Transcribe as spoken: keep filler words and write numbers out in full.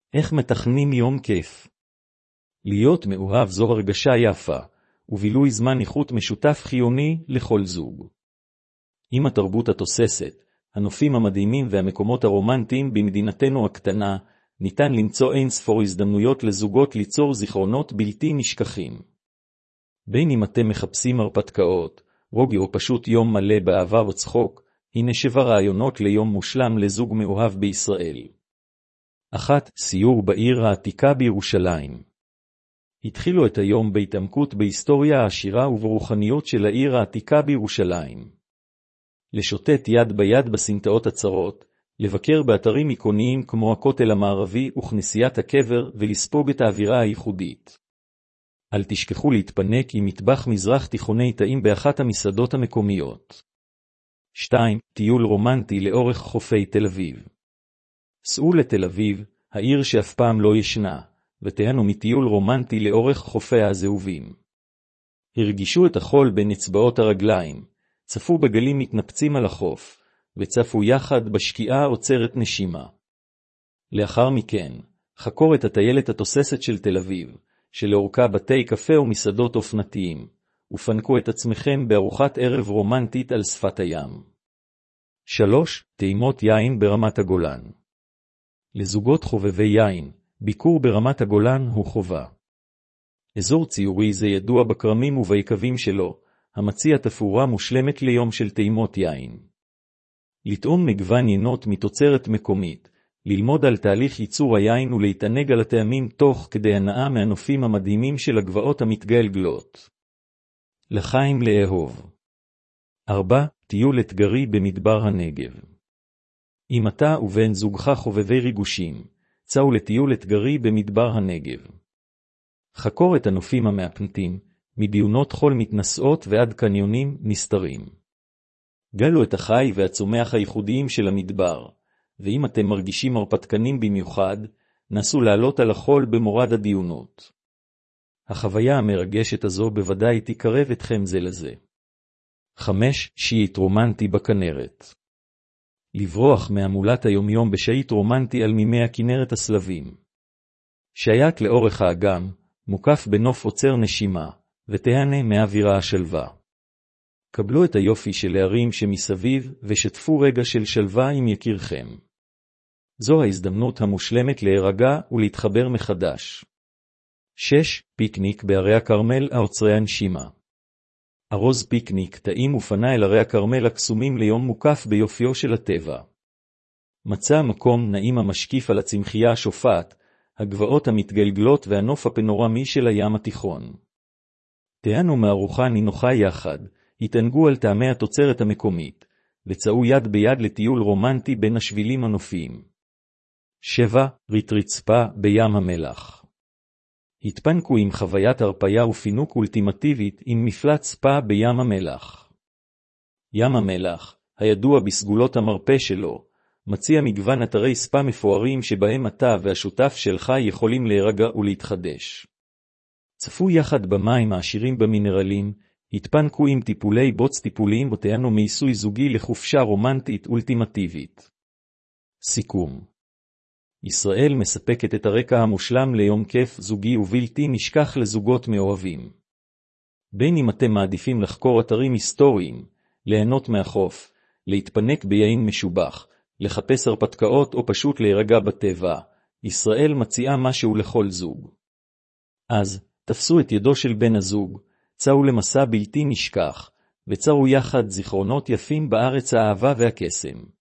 איך מתכננים יום כיף? להיות מאוהב זו הרגשה יפה, ובילוי זמן איכות משותף חיוני לכל זוג. עם התרבות התוססת, הנופים המדהימים והמקומות הרומנטיים במדינתנו הקטנה, ניתן למצוא אין ספור הזדמנויות לזוגות ליצור זיכרונות בלתי נשכחים. בין אם אתם מחפשים הרפתקאות, רוגי או פשוט יום מלא באהבה וצחוק, הנה שבע רעיונות ליום מושלם לזוג מאוהב בישראל. אחת. סיור בעיר העתיקה בירושלים. התחילו את היום בהתעמקות בהיסטוריה העשירה וברוחניות של העיר העתיקה בירושלים. לשוטט יד ביד בסמטאות הצרות, לבקר באתרים איקוניים כמו הכותל המערבי וכנסיית הקבר ולספוג את האווירה הייחודית. אל תשכחו להתפנק עם מטבח מזרח תיכוני טעים באחת המסעדות המקומיות. שתיים. טיול רומנטי לאורך חופי תל אביב. סעו לתל אביב, העיר שאף פעם לא ישנה, ותהנו מטיול רומנטי לאורך חופיה הזהובים. הרגישו את החול בין אצבעות הרגליים, צפו בגלים מתנפצים על החוף, וצפו יחד בשקיעה עוצרת נשימה. לאחר מכן, חקור את הטיילת התוססת של תל אביב, שלאורכה בתי קפה ומסעדות אופנתיים, ופנקו את עצמכם בארוחת ערב רומנטית על שפת הים. שלוש. טעימות יין ברמת הגולן. לזוגות חובבי יין, ביקור ברמת הגולן הוא חובה. אזור ציורי זה ידוע בקרמים וביקבים שלו, המציע תפאורה מושלמת ליום של טעימות יין. לטעום מגוון יינות מתוצרת מקומית, ללמוד על תהליך ייצור היין ולהתענג על הטעמים תוך כדי הנאה מהנופים המדהימים של הגבעות המתגלגלות. לחיים לאהוב. ארבע. טיול אתגרי במדבר הנגב. אם אתה ובן זוגך חובבי ריגושים, צאו לטיול אתגרי במדבר הנגב. חקור את הנופים המאפנטים, מדיונות חול מתנשאות ועד קניונים נסתרים. גלו את החי והצומח הייחודיים של המדבר, ואם אתם מרגישים הרפתקנים במיוחד, נסו לעלות על החול במורד הדיונות. החוויה המרגשת הזו בוודאי תקרב אתכם זה לזה. חמש. שיט רומנטי בכנרת. לברוח מהמולת היומיום בשיט רומנטי על מימי הכנרת הסלבים. שייט לאורך האגם, מוקף בנוף עוצר נשימה, ותהנה מאווירה השלווה. קבלו את היופי של הערים שמסביב, ושתפו רגע של שלווה עם יקירכם. זו ההזדמנות המושלמת להירגע ולהתחבר מחדש. שש. פיקניק בערי הכרמל העוצרי הנשימה. ארוז פיקניק טעים ופנה אל ערי הכרמל הקסומים ליום מוקף ביופיו של הטבע. מצא מקום נעים המשקיף על הצמחייה השופעת, הגבעות המתגלגלות והנוף הפנורמי של הים התיכון. תהנו מארוחה נינוחה יחד, התענגו על טעמי התוצרת המקומית, וצאו יד ביד לטיול רומנטי בין השבילים הנופיים. שבע. ריטריט ספא בים המלח. התפנקו עם חוויית הרפיה ופינוק אולטימטיבית עם מפלט ספא בים המלח. ים המלח, הידוע בסגולות המרפא שלו, מציע מגוון אתרי ספא מפוארים שבהם אתה והשותף שלך יכולים להירגע ולהתחדש. צפו יחד במים העשירים במינרלים, התפנקו עם טיפולי בוץ טיפוליים ותהנו מעיסוי זוגי לחופשה רומנטית אולטימטיבית. סיכום. ישראל מספקת את הרקע המושלם ליום כיף זוגי ובלתי נשכח לזוגות מאוהבים. בין אם אתם מעדיפים לחקור אתרים היסטוריים, ליהנות מהחוף, להתפנק ביין משובח, לחפש הרפתקאות או פשוט להירגע בטבע, ישראל מציעה משהו לכל זוג. אז, תפסו את ידו של בן הזוג, צאו למסע בלתי נשכח, וצרו יחד זיכרונות יפים בארץ האהבה והקסם.